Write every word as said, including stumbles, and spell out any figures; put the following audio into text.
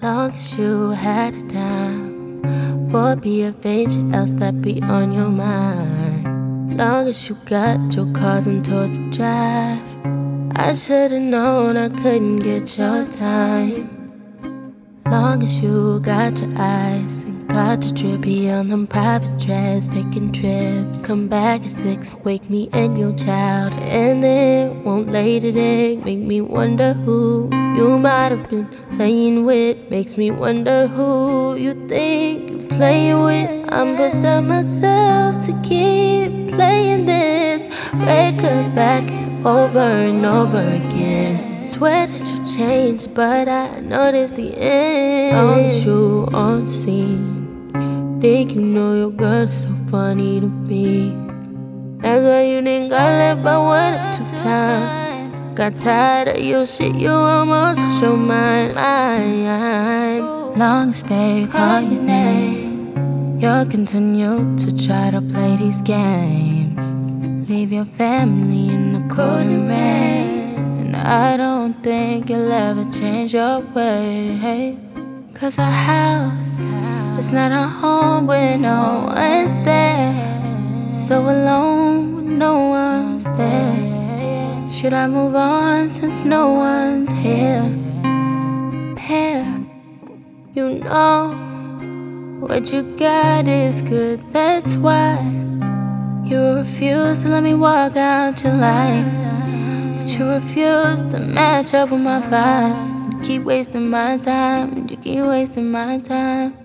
Long as you had a time for be a venture else that be on your mind. Long as you got your cars and tours to drive, I should've known I couldn't get your time. Long as you got your eyes and got your trippy on them private jets, taking trips. Come back at six, wake me and your child, and then won't lay today. Make me wonder who you might have been playing with. Makes me wonder who you think you're playing with. I'm beside myself to keep playing this record back over and over again. Swear that you changed, but I know this the end. Long as you on scene, think you know your girl is so funny to me. That's why you didn't got left by one or two times. Got tired of your shit, you almost lost your mind. Long as they call your name, you'll continue to try to play these games. Leave your family in the cold and rain, and I don't think you'll ever change your ways. Cause our house is not a home when no one's there. So alone when no one's there. Should I move on since no one's here? Here, you know what you got is good, that's why you refuse to let me walk out your life. But you refuse to match up with my vibe. You keep wasting my time, and you keep wasting my time.